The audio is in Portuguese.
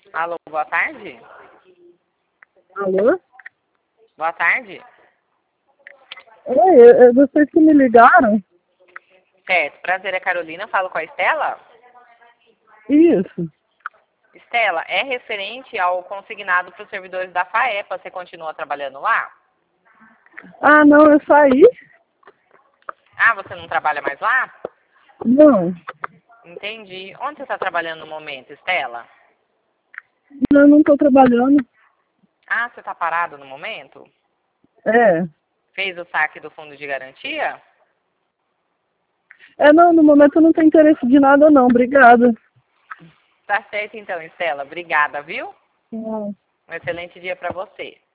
Alô, boa tarde? Alô? Boa tarde. Oi, vocês que me ligaram? Certo, prazer, é Carolina, falo com a Estela. Isso. Estela, é referente ao consignado para os servidores da FAEPA, você continua trabalhando lá? Ah, não, eu saí? Ah, você não trabalha mais lá? Não. Entendi. Onde você está trabalhando no momento, Estela? Não, não estou trabalhando. Ah, você está parado no momento? É. Fez o saque do fundo de garantia? Não, no momento eu não tenho interesse de nada não, obrigada. Tá certo então, Estela. Obrigada, viu? Não. Um excelente dia para você.